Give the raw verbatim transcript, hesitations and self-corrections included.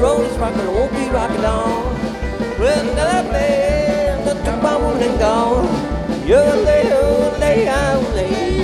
road is rocking, it won't be rocking on. Well, that man, the two bomb and gone. Yo, lay, oh, lay, oh, lay.